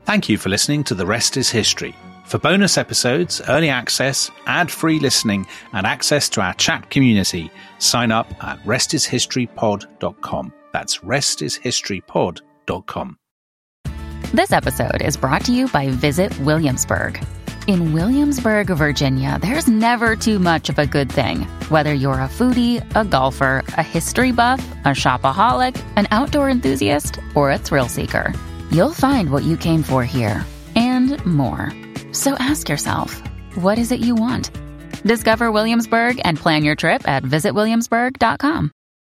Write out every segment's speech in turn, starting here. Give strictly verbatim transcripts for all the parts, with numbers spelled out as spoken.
Thank you for listening to The Rest is History. For bonus episodes, early access, ad-free listening, and access to our chat community, sign up at rest is history pod dot com. That's rest is history pod dot com. This episode is brought to you by Visit Williamsburg. In Williamsburg, Virginia, there's never too much of a good thing. Whether you're a foodie, a golfer, a history buff, a shopaholic, an outdoor enthusiast, or a thrill seeker, you'll find what you came for here and more. So ask yourself, what is it you want? Discover Williamsburg and plan your trip at visit williamsburg dot com.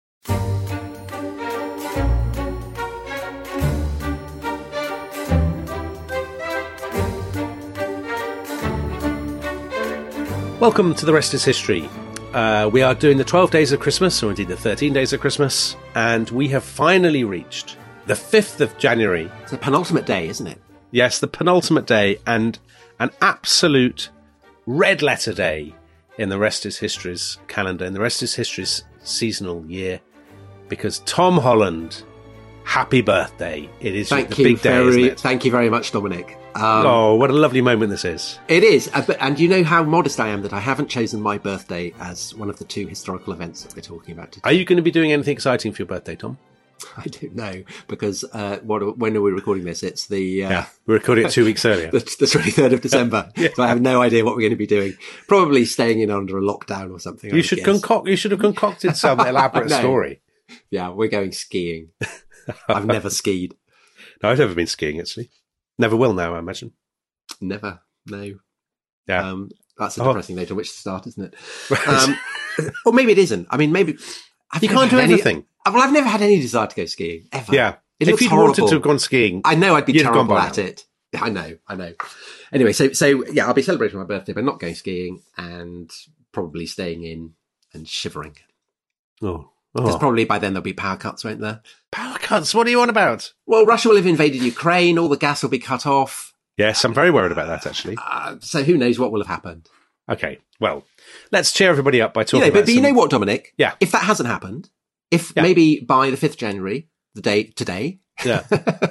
Welcome to The Rest is History. Uh, we are doing the twelve days of Christmas, or indeed the thirteen days of Christmas, and we have finally reached the fifth of January. It's the penultimate day, isn't it? Yes, the penultimate day, and an absolute red letter day in the Rest is History's calendar, in the Rest is History's seasonal year, because Tom Holland, happy birthday. It is thank the you big very, day, isn't it? Thank you very much, Dominic. Um, oh, what a lovely moment this is. It is, uh, but, and you know how modest I am that I haven't chosen my birthday as one of the two historical events that we're talking about today. Are you going to be doing anything exciting for your birthday, Tom? I don't know, because uh, what, when are we recording this? It's the... Uh, yeah, we're recording it two weeks earlier. the, the twenty-third of December. yeah. So I have no idea what we're going to be doing. Probably staying in under a lockdown or something. You should concoct. You should have concocted some elaborate no. story. Yeah, we're going skiing. I've never skied. No, I've never been skiing, actually. Never will now, I imagine. Never, no. Yeah. Um, that's a Oh. depressing note on which to start, isn't it? Um, or maybe it isn't. I mean, maybe... I've You never can't do had any- everything. Well, I've never had any desire to go skiing, ever. Yeah. It If looks you'd horrible. wanted to have gone skiing, I know I'd be you'd have gone terrible by at now. it. I know, I know. Anyway, so so yeah, I'll be celebrating my birthday by not going skiing and probably staying in and shivering. Oh, Because oh. probably by then there'll be power cuts, won't there? Power cuts. What are you on about? Well, Russia will have invaded Ukraine. All the gas will be cut off. Yes, I'm very worried about that, actually. Uh, so who knows what will have happened? Okay, well, let's cheer everybody up by talking You know, about but, but you some- know what, Dominic? Yeah. If that hasn't happened, if Yeah. maybe by the fifth of January, the day today, Yeah.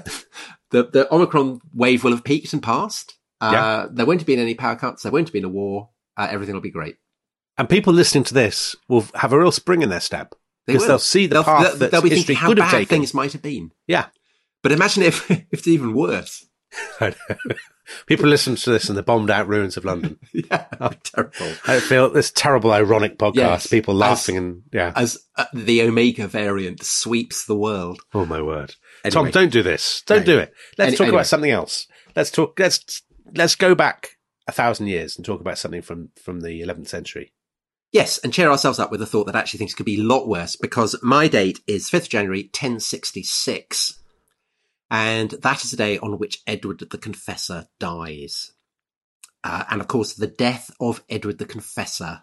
the the Omicron wave will have peaked and passed. Uh, Yeah. There won't have been any power cuts. There won't have been a war. Uh, everything will be great. And people listening to this will have a real spring in their step. They Because will. they'll see the they'll, path they'll, that they'll be history thinking how could have bad taken. things might have been. Yeah. But imagine if, if it's even worse. People listen to this in the bombed out ruins of London. Yeah, that'd be terrible. I feel this terrible, ironic podcast, Yes. people laughing As- and, yeah. As uh, the Omega variant sweeps the world. Oh, my word. Anyway. Tom, don't do this. Don't No. do it. Let's Any- talk anyway. about something else. Let's talk, let's, let's go back a thousand years and talk about something from, from the eleventh century. Yes, and cheer ourselves up with the thought that actually things could be a lot worse, because my date is fifth of January, ten sixty-six. And that is the day on which Edward the Confessor dies. Uh, and of course, the death of Edward the Confessor,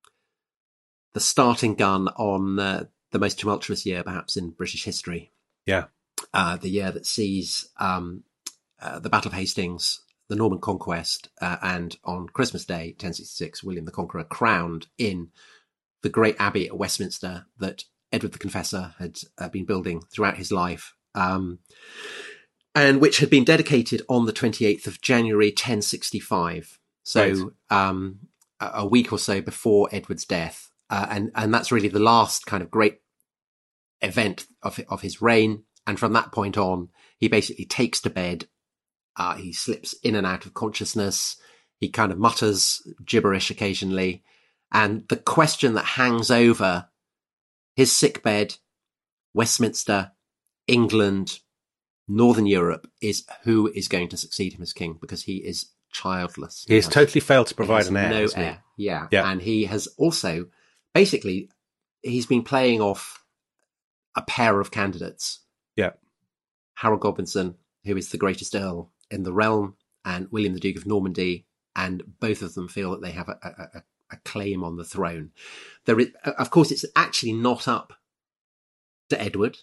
the starting gun on uh, the most tumultuous year, perhaps, in British history. Yeah. Uh, the year that sees um, uh, the Battle of Hastings, the Norman Conquest, uh, and on Christmas Day, ten sixty-six, William the Conqueror crowned in the great abbey at Westminster that Edward the Confessor had uh, been building throughout his life. Um, and which had been dedicated on the twenty-eighth of January, ten sixty-five. So, um, a a week or so before Edward's death. Uh, and, and that's really the last kind of great event of, of his reign. And from that point on, he basically takes to bed. Uh, he slips in and out of consciousness. He kind of mutters gibberish occasionally. And the question that hangs over his sickbed, Westminster, England, Northern Europe, is who is going to succeed him as king, because he is childless. He has has- totally failed to he provide has an heir. No hasn't he? heir. Yeah. Yeah. And he has also, basically, he's been playing off a pair of candidates. Yeah. Harold Godwinson, who is the greatest earl in the realm, and William the Duke of Normandy, and both of them feel that they have a, a, a, a claim on the throne. There is, of course, it's actually not up to Edward.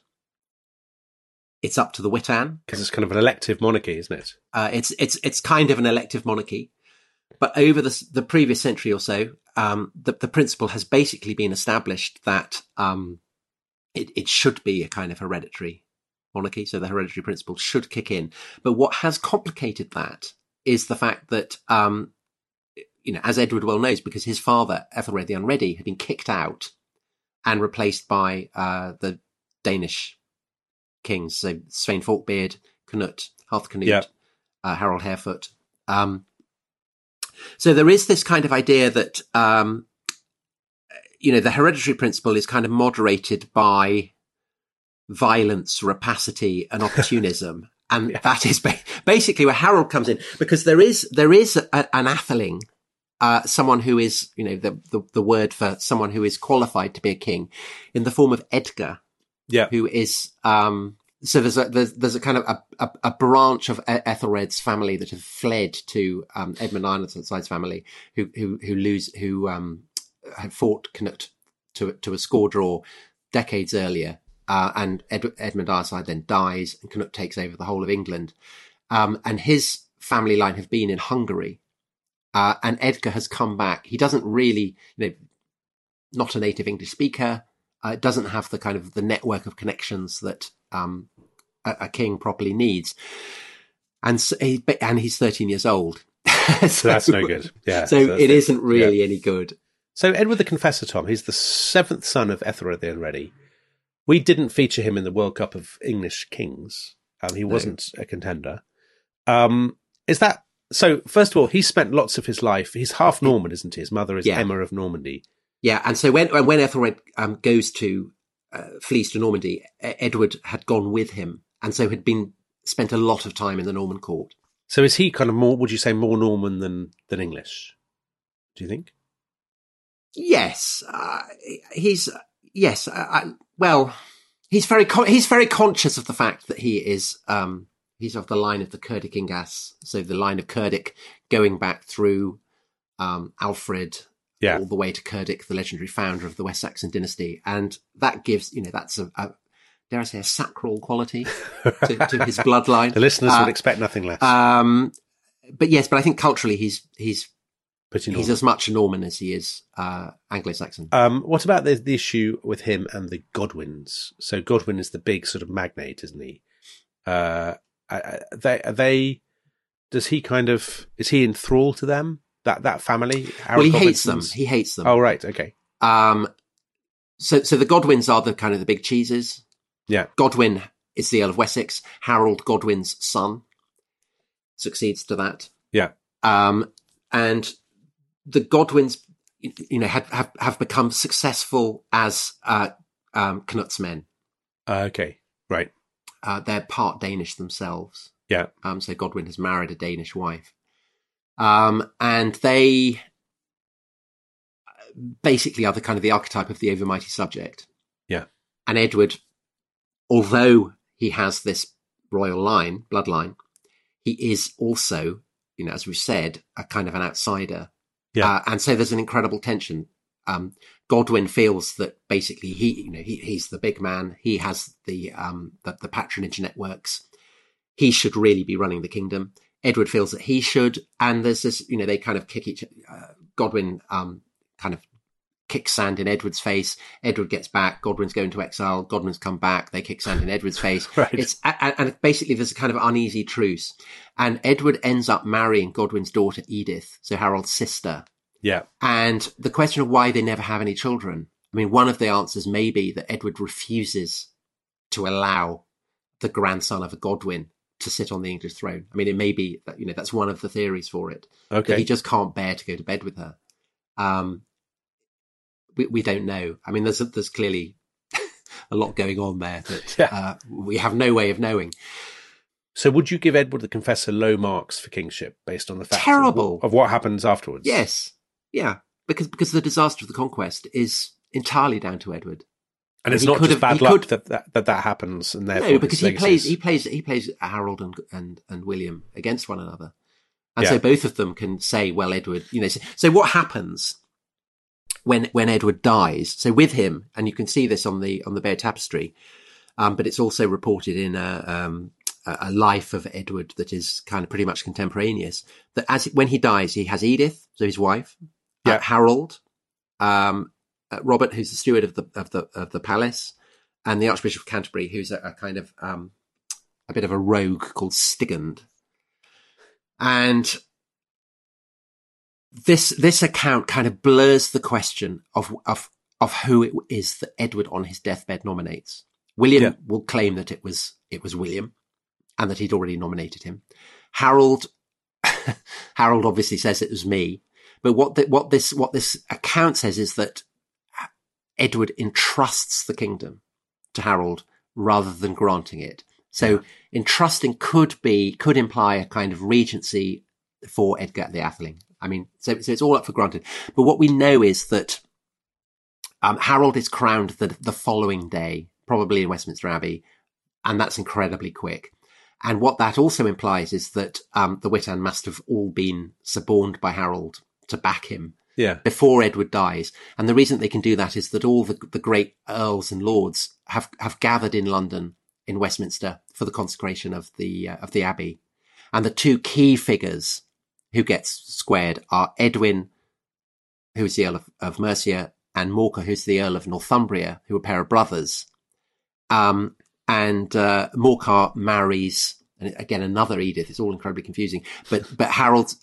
It's up to the Witan. Because it's kind of an elective monarchy, isn't it? Uh, it's it's it's kind of an elective monarchy, but over the the previous century or so, um, the the principle has basically been established that um, it it should be a kind of hereditary monarchy, so the hereditary principle should kick in. But what has complicated that is the fact that, um, you know, as Edward well knows, because his father, Ethelred the Unready, had been kicked out and replaced by uh, the Danish kings, so Svein Forkbeard, Canute, Harthacnut, yeah. uh, Harold Harefoot. Um, so there is this kind of idea that, um, you know, the hereditary principle is kind of moderated by violence, rapacity, and opportunism. And yeah. that is ba- basically where Harold comes in, because there is, there is a, an atheling, uh, someone who is, you know, the, the, the word for someone who is qualified to be a king, in the form of Edgar. Yeah. Who is, um, so there's a, there's, there's a kind of a, a, a branch of Ethelred's family that have fled to, um, Edmund Ironside's family, who, who, who lose, who, um, had fought Canute to, to a score draw decades earlier. Uh, and Ed, Edmund Ironside then dies, and Canute takes over the whole of England. Um, and his family line have been in Hungary. Uh, and Edgar has come back. He doesn't really, you know, not a native English speaker. Uh, doesn't have the kind of the network of connections that um, a, a king properly needs, and so he, and he's thirteen years old. so, so that's no good. Yeah, so, so it, it isn't really yeah. any good. So Edward the Confessor, Tom, he's the seventh son of Ethelred the Unready. We didn't feature him in the World Cup of English Kings. Um, he wasn't no. a contender. Um, is that so? First of all, he spent lots of his life. He's half Norman, isn't he? His mother is yeah. Emma of Normandy. Yeah, and so when when Ethelred um, goes to uh, flees to Normandy, Edward had gone with him, and so had been spent a lot of time in the Norman court. So is he kind of more? Would you say more Norman than than English? Do you think? Yes, uh, he's yes. Uh, I, well, he's very con- he's very conscious of the fact that he is um, he's of the line of the Cerdic-Ingas, so the line of Cerdic going back through um, Alfred. Yeah. All the way to Cerdic, the legendary founder of the West Saxon dynasty. And that gives, you know, that's a, a dare I say, a sacral quality to, to his bloodline. The listeners uh, would expect nothing less. Um, but yes, but I think culturally he's, he's, Pretty he's as much a Norman as he is uh, Anglo-Saxon. Um, what about the, the issue with him and the Godwins? So Godwin is the big sort of magnate, isn't he? Uh, are they, are they, does he kind of, is he in thrall to them? That that family? Harold well, he hates them. He hates them. Oh, right. Okay. Um, so so the Godwins are the kind of the big cheeses. Yeah. Godwin is the Earl of Wessex. Harold, Godwin's son, succeeds to that. Yeah. Um, and the Godwins, you know, have have, have become successful as uh, um, Canute's men. Uh, okay. Right. Uh, they're part Danish themselves. Yeah. Um, so Godwin has married a Danish wife. Um, and they basically are the kind of the archetype of the overmighty subject. Yeah. And Edward, although he has this royal line, bloodline, he is also, you know, as we've said, a kind of an outsider. Yeah. Uh, and so there's an incredible tension. Um, Godwin feels that basically he, you know, he, he's the big man. He has the, um, the, the patronage networks. He should really be running the kingdom. Edward feels that he should, and there's this, you know, they kind of kick each, uh, Godwin, um, kind of kicks sand in Edward's face. Edward gets back. Godwin's going to exile. Godwin's come back. They kick sand in Edward's face. Right. It's, and, and basically there's a kind of uneasy truce. And Edward ends up marrying Godwin's daughter, Edith, so Harold's sister. Yeah. And the question of why they never have any children. I mean, one of the answers may be that Edward refuses to allow the grandson of a Godwin to sit on the English throne. I mean, it may be that, you know, that's one of the theories for it. Okay. That he just can't bear to go to bed with her. Um, we, we don't know. I mean, there's, there's clearly a lot going on there that yeah. uh, we have no way of knowing. So would you give Edward the Confessor low marks for kingship based on the fact Terrible. Of, of what happens afterwards? Yes. Yeah. Because, because the disaster of the conquest is entirely down to Edward. And it's he not just have, bad luck could, that, that, that that happens, and therefore no, because he legacies. plays he plays he plays Harold and and, and William against one another, and yeah. so both of them can say, "Well, Edward, you know." So, so what happens when when Edward dies? So with him, and you can see this on the on the Bayeux Tapestry, um, but it's also reported in a, um, a life of Edward that is kind of pretty much contemporaneous. That as when he dies, he has Edith, so his wife, yeah. uh, Harold. Um, Uh, Robert, who's the steward of the of the of the palace, and the Archbishop of Canterbury, who's a, a kind of um, a bit of a rogue called Stigand. And this this account kind of blurs the question of of of who it is that Edward on his deathbed nominates. William yeah. will claim that it was it was William, and that he'd already nominated him. Harold Harold obviously says it was me. But what the, what this what this account says is that Edward entrusts the kingdom to Harold rather than granting it. So yeah. entrusting could be could imply a kind of regency for Edgar the Atheling. I mean, so, so it's all up for granted. But what we know is that um, Harold is crowned the, the following day, probably in Westminster Abbey, and that's incredibly quick. And what that also implies is that um, the Witan must have all been suborned by Harold to back him yeah. before Edward dies. And the reason they can do that is that all the, the great earls and lords have, have gathered in London, in Westminster, for the consecration of the uh, of the abbey. And the two key figures who gets squared are Edwin, who is the Earl of, of Mercia, and Morcar, who's the Earl of Northumbria, who are a pair of brothers. Um, and uh, Morcar marries, and again, another Edith. It's all incredibly confusing. But but Harold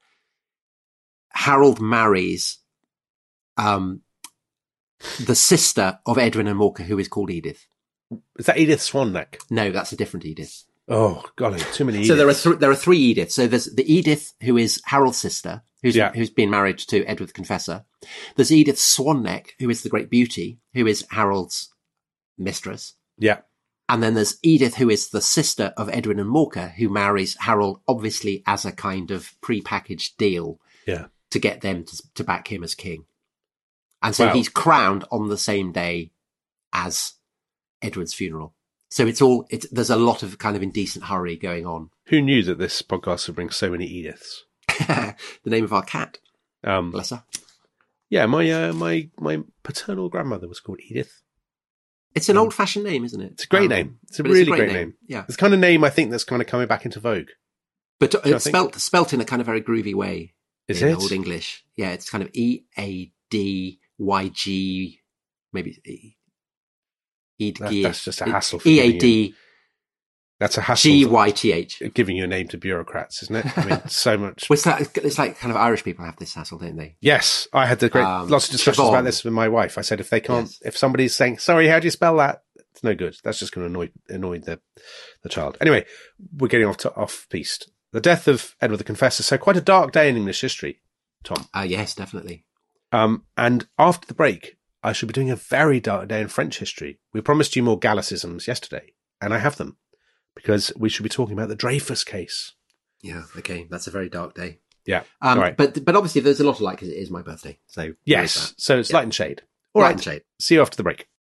Harold marries um, the sister of Edwin and Morcar, who is called Edith. Is that Edith Swanneck? No, that's a different Edith. Oh, golly, too many Ediths. So there are th- there are three Ediths. So there's the Edith who is Harold's sister, who's yeah. who's been married to Edward the Confessor. There's Edith Swanneck, who is the Great Beauty, who is Harold's mistress. Yeah. And then there's Edith, who is the sister of Edwin and Morcar, who marries Harold, obviously as a kind of pre-packaged deal. Yeah. To get them to, to back him as king. And so wow. he's crowned on the same day as Edward's funeral. So it's all, it's, there's a lot of kind of indecent hurry going on. Who knew that this podcast would bring so many Ediths? The name of our cat. Um, Bless her. Yeah, my, uh, my, my paternal grandmother was called Edith. It's an um, old fashioned name, isn't it? It's a great um, name. It's a really it's a great, great name. name. Yeah. It's the kind of name I think that's kind of coming back into vogue. But it's spelt, spelt in a kind of very groovy way. Is in it? Old English. Yeah, it's kind of E A D Y G, maybe E. That, that's just a hassle for E A D. That's a hassle. G Y T H. Giving you a name to bureaucrats, isn't it? I mean, so much. Well, it's, like, it's like kind of Irish people have this hassle, don't they? Yes. I had the great, um, lots of discussions Siobhan. about this with my wife. I said, if they can't, yes. if somebody's saying, sorry, how do you spell that? It's no good. That's just going to annoy, annoy the, the child. Anyway, we're getting off to, off piste. The death of Edward the Confessor. So quite a dark day in English history, Tom. Uh, yes, definitely. Um, and after the break, I should be doing a very dark day in French history. We promised you more Gallicisms yesterday, and I have them, because we should be talking about the Dreyfus case. Yeah, okay, that's a very dark day. Yeah, um, all right. But but obviously there's a lot of light because it is my birthday. So yes, so it's yeah. light and shade. All light right, and shade. See you after the break.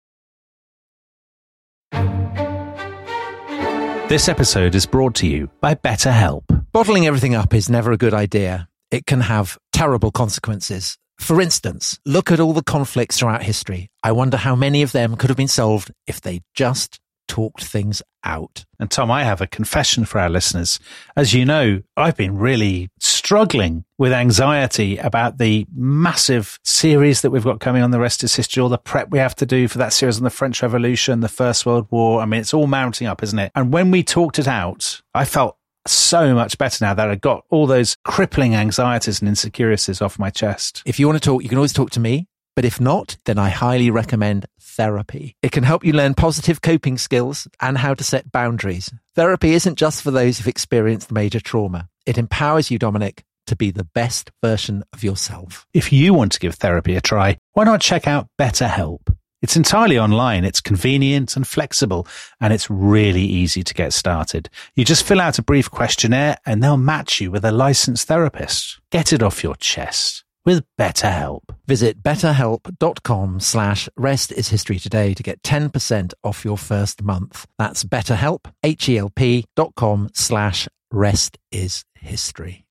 This episode is brought to you by BetterHelp. Bottling everything up is never a good idea. It can have terrible consequences. For instance, look at all the conflicts throughout history. I wonder how many of them could have been solved if they just talked things out. And Tom, I have a confession for our listeners. As you know, I've been really struggling with anxiety about the massive series that we've got coming on The Rest is History, all the prep we have to do for that series on the French Revolution, the First World War. I mean, it's all mounting up, isn't it? And when we talked it out, I felt so much better now that I got all those crippling anxieties and insecurities off my chest. If you want to talk, you can always talk to me. But if not, then I highly recommend therapy. It can help you learn positive coping skills and how to set boundaries. Therapy isn't just for those who've experienced major trauma. It empowers you, Dominic, to be the best version of yourself. If you want to give therapy a try, why not check out BetterHelp? It's entirely online, it's convenient and flexible, and it's really easy to get started. You just fill out a brief questionnaire and they'll match you with a licensed therapist. Get it off your chest with BetterHelp. Visit betterhelp.com slash rest is history today to get ten percent off your first month. That's betterhelp, H-E-L-P dot com slash rest is history.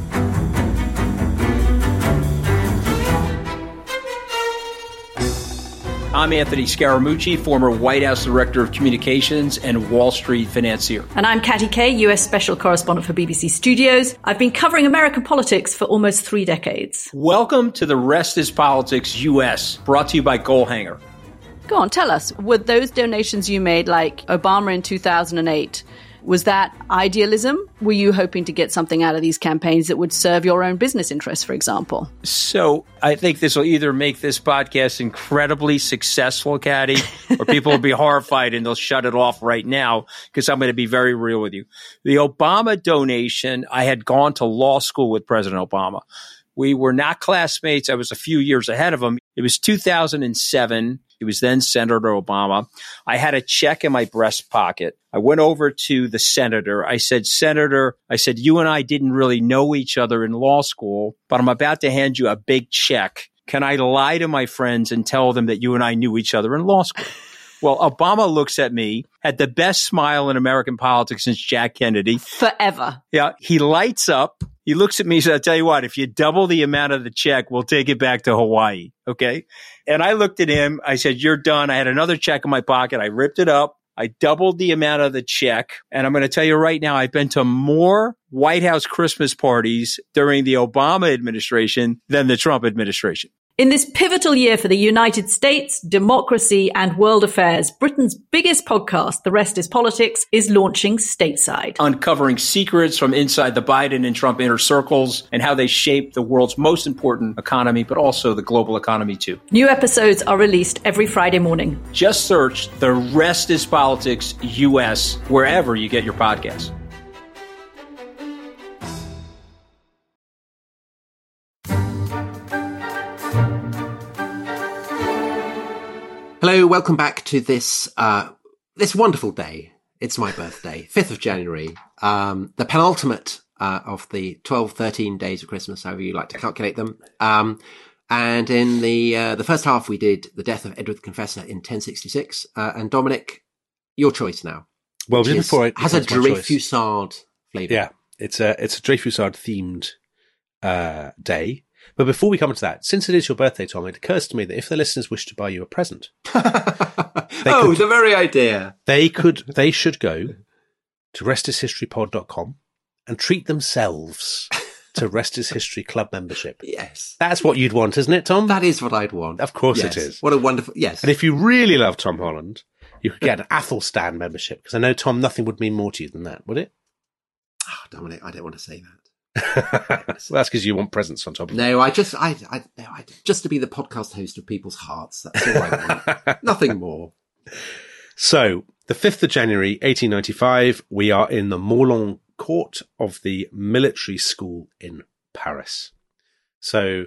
I'm Anthony Scaramucci, former White House Director of Communications and Wall Street financier. And I'm Katty Kay, U S Special Correspondent for B B C Studios. I've been covering American politics for almost three decades. Welcome to The Rest is Politics U S, brought to you by Goalhanger. Go on, tell us, were those donations you made, like Obama in two thousand eight, Was that idealism? Were you hoping to get something out of these campaigns that would serve your own business interests, for example? So I think this will either make this podcast incredibly successful, Caddy, or people will be horrified and they'll shut it off right now because I'm going to be very real with you. The Obama donation, I had gone to law school with President Obama. We were not classmates. I was a few years ahead of him. It was two thousand seven. It was then Senator Obama. I had a check in my breast pocket. I went over to the senator. I said, Senator, I said, you and I didn't really know each other in law school, but I'm about to hand you a big check. Can I lie to my friends and tell them that you and I knew each other in law school? Well, Obama looks at me, had the best smile in American politics since Jack Kennedy. Forever. Yeah. He lights up. He looks at me and says, I'll tell you what, if you double the amount of the check, we'll take it back to Hawaii. Okay. And I looked at him. I said, you're done. I had another check in my pocket. I ripped it up. I doubled the amount of the check. And I'm going to tell you right now, I've been to more White House Christmas parties during the Obama administration than the Trump administration. In this pivotal year for the United States, democracy, and world affairs, Britain's biggest podcast, The Rest is Politics, is launching stateside. Uncovering secrets from inside the Biden and Trump inner circles and how they shape the world's most important economy, but also the global economy too. New episodes are released every Friday morning. Just search The Rest is Politics U S wherever you get your podcasts. Hello, welcome back to this uh, this wonderful day. It's my birthday, fifth of January, um, the penultimate uh, of the twelve, thirteen days of Christmas, however you like to calculate them. Um, and in the uh, the first half, we did the death of Edward the Confessor in ten sixty-six. Uh, and Dominic, your choice now. Well, just before it has a Dreyfusard flavour. Yeah, it's a it's a Dreyfusard themed uh, day. But before we come to that, since it is your birthday, Tom, it occurs to me that if the listeners wish to buy you a present, oh, could, the very idea. They could, they should go to rest is history pod dot com and treat themselves to Rest is History Club membership. Yes. That's what you'd want, isn't it, Tom? That is what I'd want. Of course yes. it is. What a wonderful, yes. And if you really love Tom Holland, you could get an Athelstan membership, because I know, Tom, nothing would mean more to you than that, would it? Oh, Dominic, I don't want to say that. Well, that's because you want presents on top of it. No, I just, I, I, no, I, just to be the podcast host of people's hearts. That's all I want. Nothing more. So, the fifth of January, eighteen ninety-five, we are in the Morland Court of the Military School in Paris. So,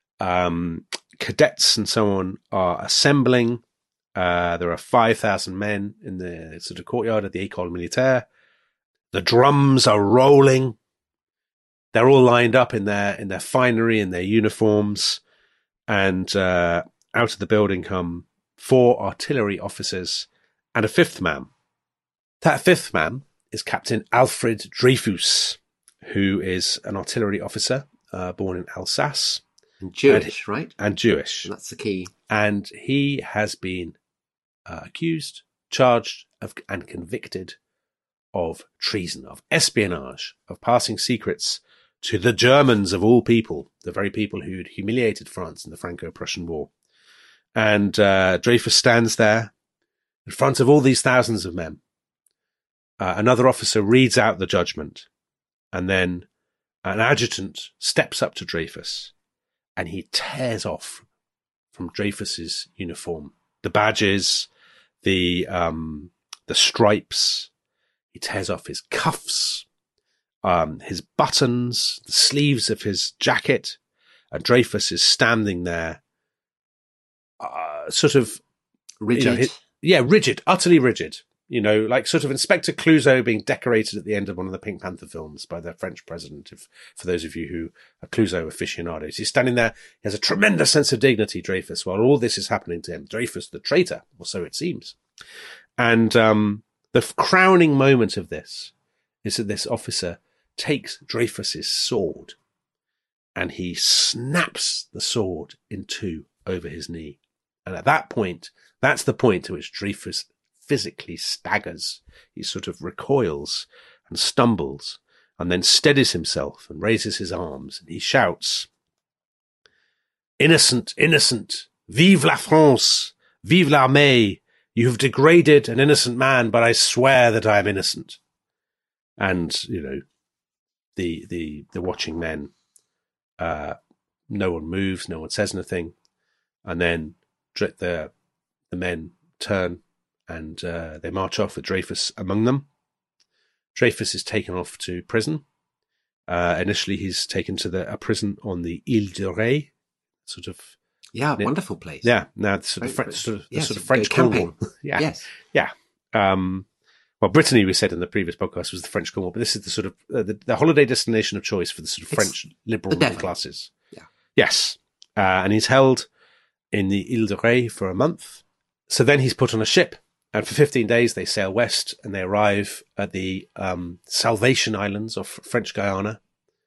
um, cadets and so on are assembling. Uh, there are five thousand men in the sort of courtyard of the École Militaire. The drums are rolling. They're all lined up in their in their finery and their uniforms, and uh, out of the building come four artillery officers and a fifth man. That fifth man is Captain Alfred Dreyfus, who is an artillery officer uh, born in Alsace. And Jewish, and, right? And Jewish. And that's the key. And he has been uh, accused, charged, of, and convicted of treason, of espionage, of passing secrets to the Germans of all people, the very people who'd humiliated France in the Franco-Prussian War. And uh, Dreyfus stands there in front of all these thousands of men. Uh, another officer reads out the judgment, and then an adjutant steps up to Dreyfus, and he tears off from Dreyfus's uniform the badges, the um, the stripes. He tears off his cuffs, um, his buttons, the sleeves of his jacket, and Dreyfus is standing there, uh, sort of rigid. You know, his, yeah, rigid, utterly rigid. You know, like sort of Inspector Clouseau being decorated at the end of one of the Pink Panther films by the French president. If for those of you who are Clouseau aficionados, he's standing there. He has a tremendous sense of dignity, Dreyfus, while all this is happening to him. Dreyfus, the traitor, or so it seems. And um, the crowning moment of this is that this officer takes Dreyfus's sword and he snaps the sword in two over his knee. And at that point, that's the point to which Dreyfus physically staggers. He sort of recoils and stumbles and then steadies himself and raises his arms and he shouts, "Innocent, innocent, vive la France, vive l'armée. You have degraded an innocent man, but I swear that I am innocent." and you know, the the the watching men. Uh, no one moves, no one says anything, and then the the men turn and uh, they march off with Dreyfus among them. Dreyfus is taken off to prison. Uh, initially, he's taken to the a prison on the Ile de Ré, sort of. Yeah, near, wonderful place. Yeah, now the sort of Very, French, sort of, yes, the sort of French camping. Cornwall. yeah, Yes. yeah. Um, well, Brittany, we said in the previous podcast, was the French Cornwall, but this is the sort of uh, the, the holiday destination of choice for the sort of It's French liberal the middle Devon. classes. Yeah. Yes, uh, and he's held in the Ile de Ré for a month. So then he's put on a ship, and for fifteen days they sail west, and they arrive at the um, Salvation Islands of French Guiana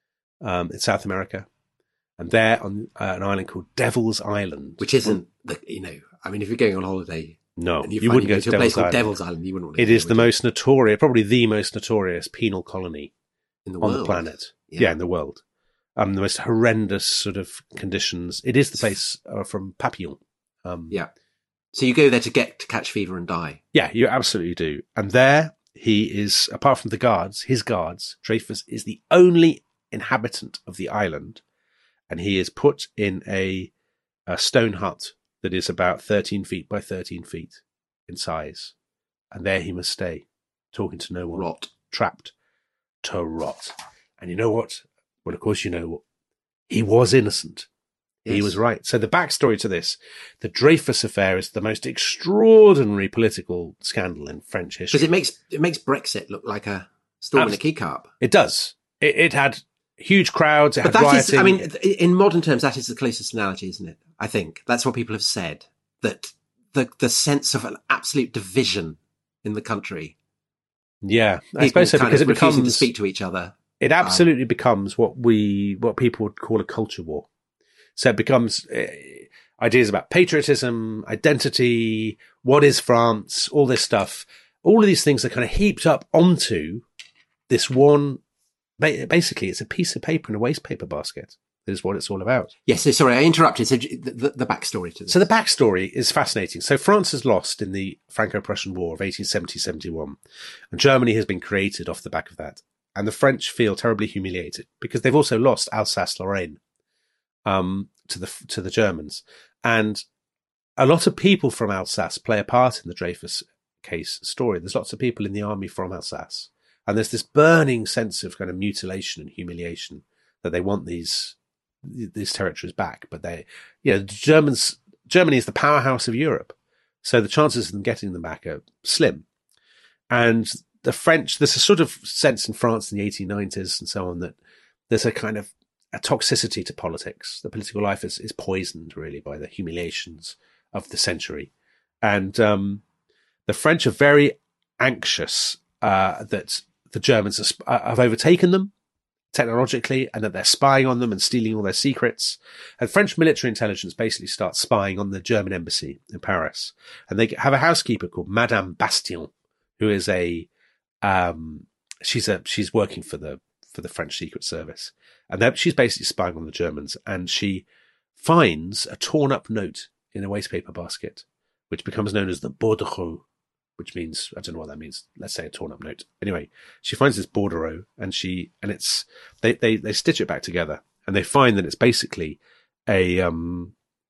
um, in South America. And there on uh, an island called Devil's Island. Which isn't, the, you know, I mean, if you're going on holiday, No, and you find wouldn't you go to to a place Devil's called Island. Devil's Island, you wouldn't want to It go is there, the would you? most notorious, probably the most notorious penal colony in the on world. the planet. Yeah. Yeah, in the world. Um, the most horrendous sort of conditions. It is the place uh, from Papillon. Um, Yeah. So you go there to get to catch fever and die. Yeah, you absolutely do. And there he is, apart from the guards, his guards, Dreyfus is the only inhabitant of the island. And he is put in a, a stone hut that is about thirteen feet by thirteen feet in size. And there he must stay, talking to no one. Rot. Trapped to rot. And you know what? Well, of course you know what. He was innocent. He Yes. was right. So the backstory to this, the Dreyfus affair is the most extraordinary political scandal in French history. Because it makes it makes Brexit look like a storm in a Abs- teacup. It does. It, it had huge crowds. It But had that rioting. is, I mean, in modern terms, that is the closest analogy, isn't it? I think that's what people have said, that the the sense of an absolute division in the country. yeah, I People suppose so, kind because of it refusing becomes to speak to each other. it absolutely becomes what we what people would call a culture war. So it becomes uh, ideas about patriotism, identity, what is France, all this stuff. All of these things are kind of heaped up onto this one. ba- Basically, it's a piece of paper in a waste paper basket. Is what it's all about. Yes, so sorry, I interrupted. So the, the, the backstory to this. So the backstory is fascinating. So France has lost in the Franco-Prussian War of eighteen seventy to seventy-one, and Germany has been created off the back of that. And the French feel terribly humiliated because they've also lost Alsace-Lorraine um, to the to the Germans, and a lot of people from Alsace play a part in the Dreyfus case story. There's lots of people in the army from Alsace, and there's this burning sense of kind of mutilation and humiliation that they want these. these territories back, but they, you know, the Germans, Germany is the powerhouse of Europe. So the chances of them getting them back are slim. And the French, there's a sort of sense in France in the eighteen nineties and so on that there's a kind of a toxicity to politics. The political life is, is poisoned really by the humiliations of the century. And, um, the French are very anxious, uh, that the Germans are, sp- have overtaken them technologically, and that they're spying on them and stealing all their secrets. And French military intelligence basically starts spying on the German embassy in Paris. And they have a housekeeper called Madame Bastion, who is a, um, she's a, she's working for the, for the French Secret Service. And that she's basically spying on the Germans, and she finds a torn up note in a waste paper basket, which becomes known as the bordereau, which means, I don't know what that means. Let's say a torn up note. Anyway, she finds this bordereau, and she, and it's, they, they, they stitch it back together, and they find that it's basically a, um,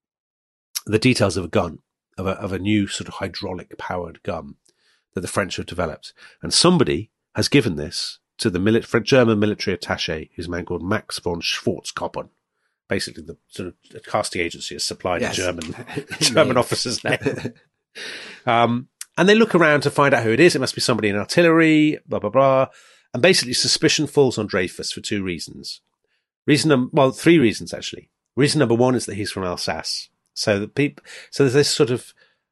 the details of a gun, of a, of a new sort of hydraulic powered gun that the French have developed. And somebody has given this to the mili- French German military attaché, who's a man called Max von Schwarzkoppen. Basically, the sort of casting agency has supplied Yes. a German, German officer's name. Um, And they look around to find out who it is. It must be somebody in artillery, blah, blah, blah. And basically suspicion falls on Dreyfus for two reasons. Reason number, well, three reasons actually. Reason number one is that he's from Alsace. So the people, so there's this sort of,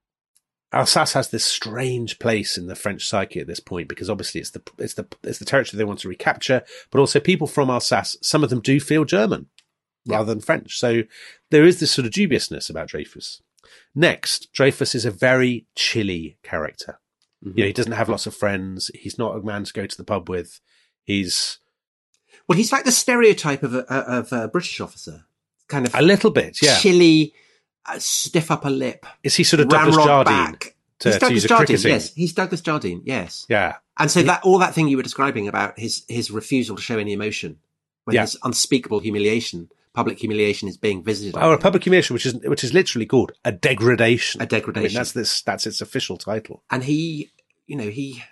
Alsace has this strange place in the French psyche at this point, because obviously it's the, it's the, it's the territory they want to recapture, but also people from Alsace, some of them do feel German rather than French. So there is this sort of dubiousness about Dreyfus. Next, Dreyfus is a very chilly character. Mm-hmm. You know, he doesn't have lots of friends. He's not a man to go to the pub with. He's Well, he's like the stereotype of a, of a British officer, kind of a little bit, yeah. chilly, uh, stiff upper lip. Is he sort of Douglas ramrod Jardine? back. To, he's to Douglas use a Jardine, cricketing? yes. He's Douglas Jardine, yes. Yeah. And so that all that thing you were describing about his his refusal to show any emotion, when Yeah. his unspeakable humiliation, public humiliation, is being visited. on Oh, a him. public humiliation, which is which is literally called a degradation. A degradation. I mean, that's this. That's its official title. And he, you know, he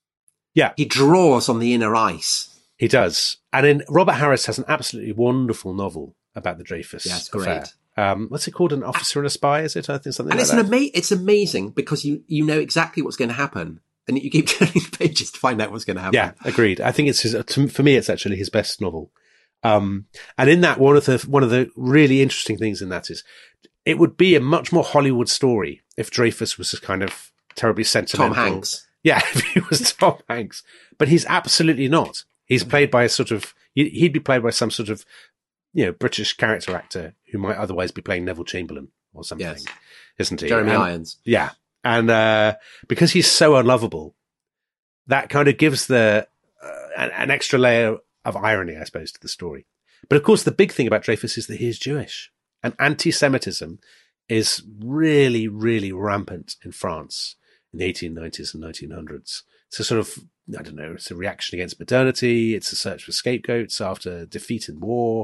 Yeah, he draws on the inner ice. he does. And then Robert Harris has an absolutely wonderful novel about the Dreyfus Yeah, it's affair. great. Um, what's it called? An Officer and a Spy? Is it? I think something And like it's that. an ama- it's amazing because you you know exactly what's going to happen, and you keep turning the pages to find out what's going to happen. Yeah, agreed. I think it's his, to- for me, it's actually his best novel. Um, and in that, one of the one of the really interesting things in that is, it would be a much more Hollywood story if Dreyfus was just kind of terribly sentimental. Tom Hanks. Yeah, if he was Tom Hanks, but he's absolutely not. He's played by a sort of he- he'd be played by some sort of you know British character actor who might otherwise be playing Neville Chamberlain or something, Yes. isn't he? Jeremy And- Irons. Yeah. And uh, because he's so unlovable, that kind of gives the uh, an, an extra layer of irony, I suppose, to the story. But of course, the big thing about Dreyfus is that he is Jewish. And anti-Semitism is really, really rampant in France in the eighteen nineties and nineteen hundreds. It's a sort of, I don't know, it's a reaction against modernity. It's a search for scapegoats after defeat in war.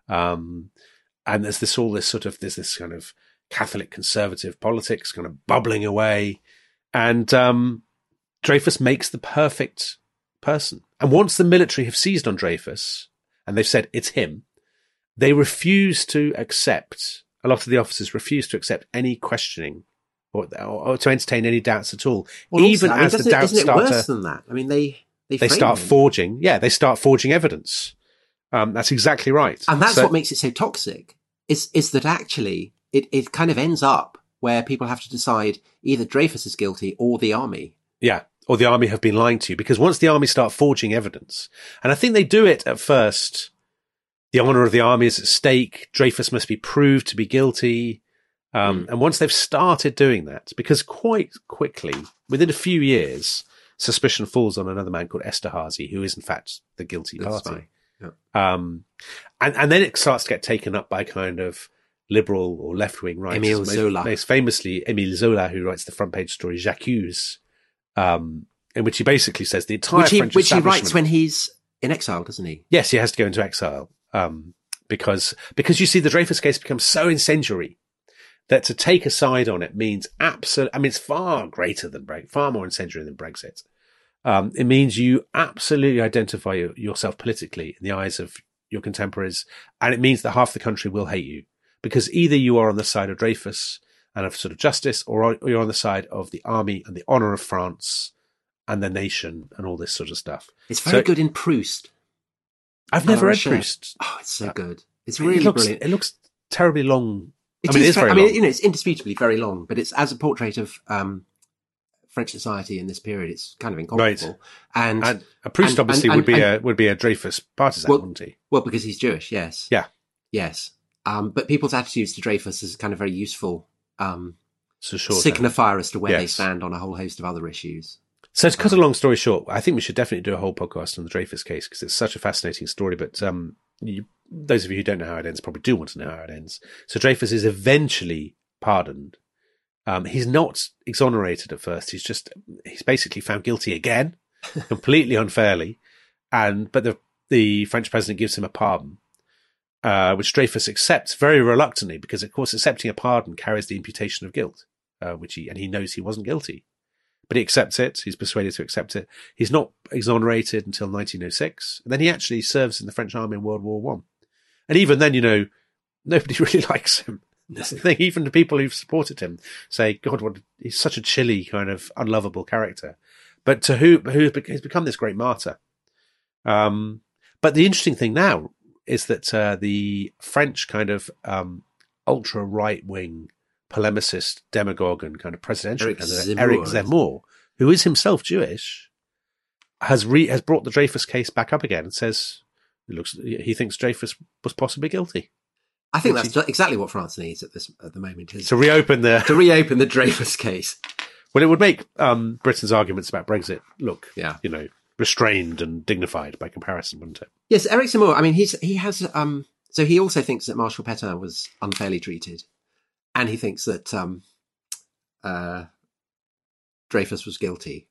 Um, and there's this, all this sort of, there's this kind of Catholic conservative politics kind of bubbling away. And um, Dreyfus makes the perfect person. And once the military have seized on Dreyfus and they've said it's him, they refuse to accept, a lot of the officers refuse to accept any questioning or, or, or to entertain any doubts at all. Well, Even also, I mean, as the doesn't it- doubts isn't it start worse to, than that? I mean, they they, they frame start him. forging. Yeah, they start forging evidence. Um, that's exactly right. And that's So- what makes it so toxic, is is that actually it, it kind of ends up where people have to decide either Dreyfus is guilty or the army. Yeah, or the army have been lying to you, because once the army start forging evidence, and I think they do it at first, the honour of the army is at stake. Dreyfus must be proved to be guilty. Um, Mm. And once they've started doing that, because quite quickly, within a few years, suspicion falls on another man called Esterhazy, who is in fact the guilty That's party. fine. Um, and, and then it starts to get taken up by kind of liberal or left-wing writers. Émile Most- Zola. Most famously, Émile Zola, who writes the front page story J'accuse, um, in which he basically says the entire Which he French which he writes establishment- when he's in exile, doesn't he? Yes, he has to go into exile um, because because you see the Dreyfus case becomes so incendiary that to take a side on it means absolute. I mean, it's far greater than Brexit, far more incendiary than Brexit. Um, it means you absolutely identify your, yourself politically in the eyes of your contemporaries, and it means that half the country will hate you because either you are on the side of Dreyfus and of sort of justice, or you're on the side of the army and the honour of France and the nation and all this sort of stuff. It's very So- good in Proust. I've never read Rocher. Proust. Oh, it's so Uh, good. It's It really looks, brilliant. It looks terribly long. It I mean, is it is ve- very I mean, long. you know, it's indisputably very long, but it's as a portrait of um, French society in this period. It's kind of incomparable. And, And a Proust and- obviously and- would be and- a would be a Dreyfus partisan, Well, wouldn't he? well, because he's Jewish, yes, Yeah, yes. Um, but people's attitudes to Dreyfus is kind of very useful um, so sure. signifier as to where they Yes. stand on a whole host of other issues. So to cut a long story short, I think we should definitely do a whole podcast on the Dreyfus case because it's such a fascinating story. But um, you, those of you who don't know how it ends probably do want to know how it ends. So Dreyfus is eventually pardoned. Um, he's not exonerated at first. He's just he's basically found guilty again, completely unfairly. And but the the French president gives him a pardon, uh, which Dreyfus accepts very reluctantly because, of course, accepting a pardon carries the imputation of guilt, uh, which he and he knows he wasn't guilty. But he accepts it. He's persuaded to accept it. He's not exonerated until nineteen oh six. And then he actually serves in the French army in World War One. And even then, you know, nobody really likes him. That's the thing. Even the people who've supported him say, God, what, he's such a chilly, kind of unlovable character. But to who, who has become this great martyr. Um, but the interesting thing now is that uh, the French kind of um, ultra right-wing polemicist, demagogue, and kind of presidential Eric candidate, Zemmour. Eric Zemmour, who is himself Jewish, has re- has brought the Dreyfus case back up again and says it looks he thinks Dreyfus was possibly guilty. I think Which that's exactly what France needs at this at the moment is To reopen the to reopen the Dreyfus case. well, it would make um, Britain's arguments about Brexit look, Yeah. you know, restrained and dignified by comparison, wouldn't it? Yes, Eric Zemmour. I mean, he's he has um. So he also thinks that Marshal Pétain was unfairly treated, and he thinks that um, uh, Dreyfus was guilty.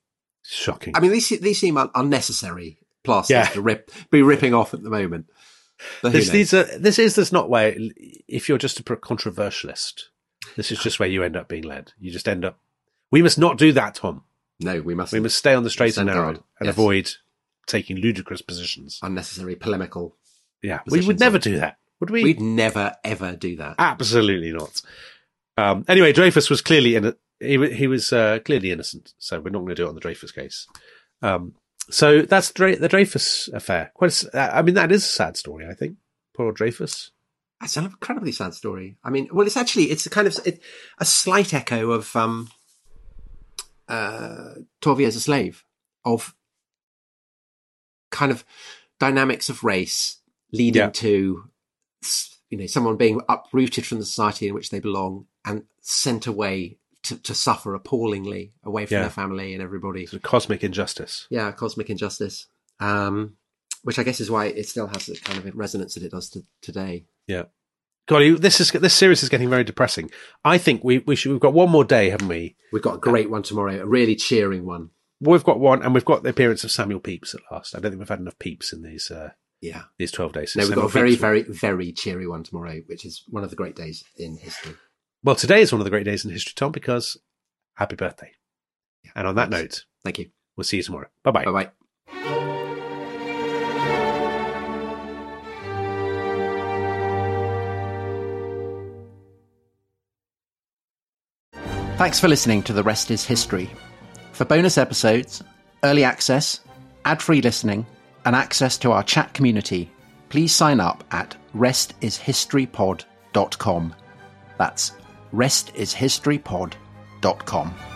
Shocking. I mean, these these seem un- unnecessary plasters Yeah. to rip, be ripping off at the moment. But who This, knows? these are, this is this not where, if you're just a controversialist, this is just where you end up being led. You just end up. We must not do that, Tom. No, we must. We must stay on the straight and Stand narrow guard. and Yes. avoid taking ludicrous positions. unnecessary polemical. Yeah, we positions would never on- do that, would we? We'd never ever do that. Absolutely not. Um, anyway, Dreyfus was clearly in it. He, wa- he was uh, clearly innocent, so we're not going to do it on the Dreyfus case. Um, so that's Dre- the Dreyfus affair. Quite. A, s- I mean, that is a sad story. I think poor old Dreyfus. It's an incredibly sad story. I mean, well, it's actually it's a kind of it, a slight echo of um, uh, twelve Years a Slave, of kind of dynamics of race leading Yeah. to, you know, someone being uprooted from the society in which they belong and sent away to, to suffer appallingly away from Yeah. their family and everybody. It's a cosmic injustice. Yeah, cosmic injustice. Um, which I guess is why it still has the kind of resonance that it does to, today. Yeah. God, you- this is this series is getting very depressing. I think we we should. We've got one more day, haven't we? We've got a great one tomorrow, a really cheering one. We've got one, and we've got the appearance of Samuel Pepys at last. I don't think we've had enough Pepys in these uh, Yeah. these twelve days. So No, we've got Samuel a very, Pepys- very, very cheery one tomorrow, which is one of the great days in history. Well, today is one of the great days in history, Tom, because happy birthday. Yeah, And on that thanks. note, Thank you. we'll see you tomorrow. Bye bye. Bye bye. Thanks for listening to The Rest is History. For bonus episodes, early access, ad-free listening, and access to our chat community, please sign up at rest is history pod dot com. That's rest is history pod dot com.